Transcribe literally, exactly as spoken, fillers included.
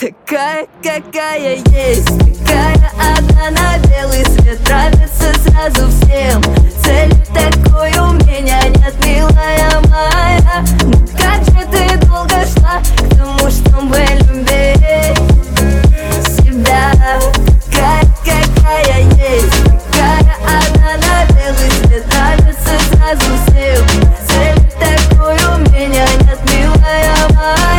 Такая, какая есть, такая одна на белый свет. Нравится сразу всем, цели такой у меня нет, милая моя. Ну как же ты долго шла к тому, чтобы любить себя? Такая, какая есть, такая одна на белый свет. Нравится сразу всем, цели такой у меня нет, милая моя.